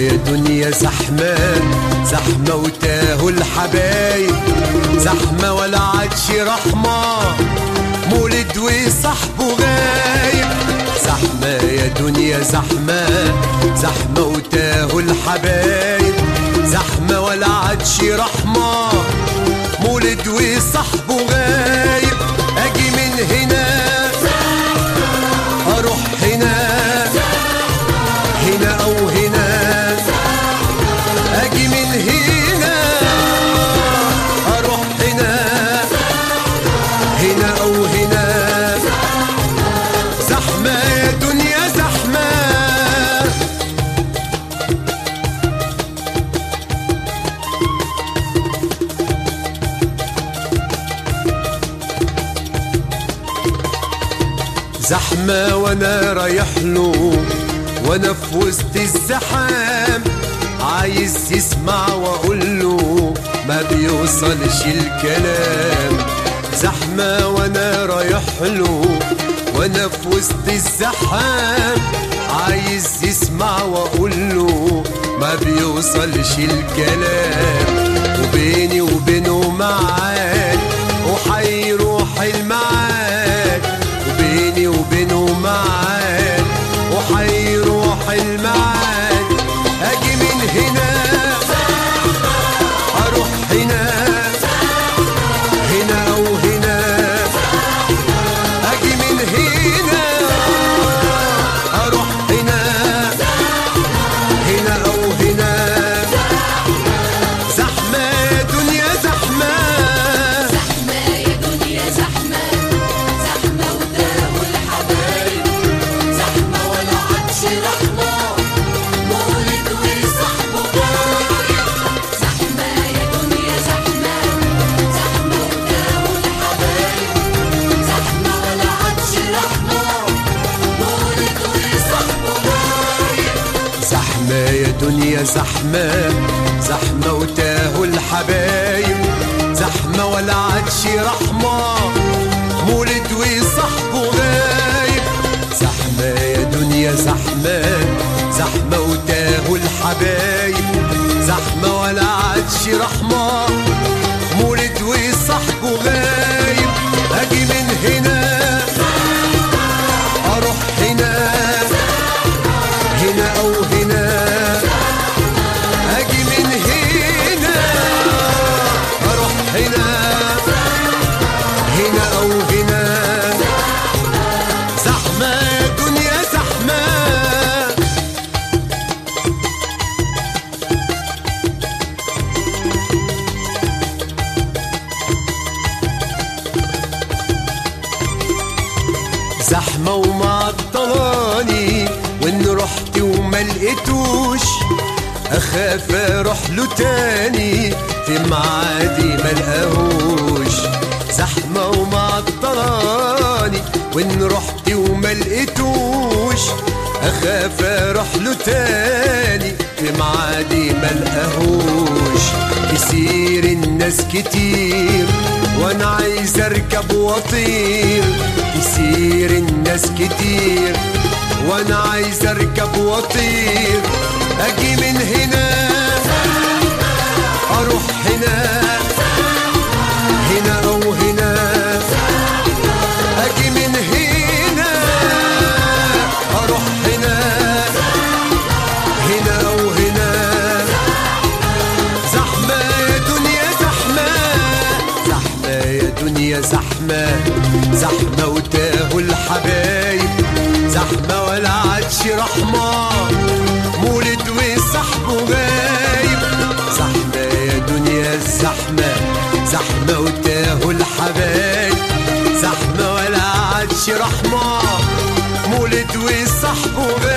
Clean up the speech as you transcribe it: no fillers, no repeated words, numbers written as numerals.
يا دنيا زحمة زحمة وتاهوا الحبايب، زحمة ولا عادش رحمة، مولد وصاحبه غايب. زحمة يا دنيا زحمة زحمة وتاهوا الحبايب، زحمة ولا عادش رحمة، مولد وصاحبه غايب. اجي من هنا اروح هنا، هنا او هنا، اجي من هنا اروح هنا، هنا او هنا. زحمة يا دنيا زحمة. زحمة وانا رايح له وانا في وسط الزحام، عايز يسمع واقول له ما بيوصلش الكلام. زحمة وانا رايح له وانا في وسط الزحام، عايز يسمع واقول له ما بيوصلش الكلام. وبيني وبينه معاد وحيروح المعاد، وبيني وبينه معاد وحيروح المعاد. اجي من هنا اروح هنا، هنا او هنا، اجي من هنا اروح هنا، هنا او هنا. زحمة يا دنيا زحمة. زحمة يا دنيا زحمة، زحمة وتاهوا الحبايب، زحمة ولا عادش رحمة، مولد وصاحبه غايب. زحمة يا دنيا زحمة، زحمة وتاهوا الحبايب، زحمة ولا عادش رحمة، مولد وصاحبه غايب. زحمة يا دنيا زحمة زحمة وتاهوا الحبايب، زحمة ولا عادش رحمة، مولد وصاحبه غايب. زحمة يا دنيا زحمة زحمة وتاهوا الحبايب، زحمة ولا عادش رحمة، مولد وصاحبه غايب. اجي من هنا اروح هنا، هنا او هنا، اجي من هنا اروح هنا، هنا او هنا. زحمة يا دنيا زحمة. زحمة ومعطلاني وان رحت وما لقيتوش، اخاف اروح له تاني في معادي ما لقاهوش. زحمة ومعطلاني وان رحت وما لقيتوش، اخاف اروح له تاني في معادي ما لقاهوش. كتير الناس كتير وانا عايز اركب واطير، كتير الناس كتير وانا عايز اركب واطير. اجي من هنا اروح هنا، هنا او هنا، اجي من هنا اروح هنا، هنا او هنا. زحمة يا دنيا زحمة. زحمة يا دنيا زحمة زحمة وتاهوا الحبايب، زحمة ولا عادش رحمة، مولد وصاحبه غايب. زحمة يا دنيا زحمة زحمة وتاهوا الحبايب، زحمة ولا عادش رحمة، مولد وصاحبه غايب.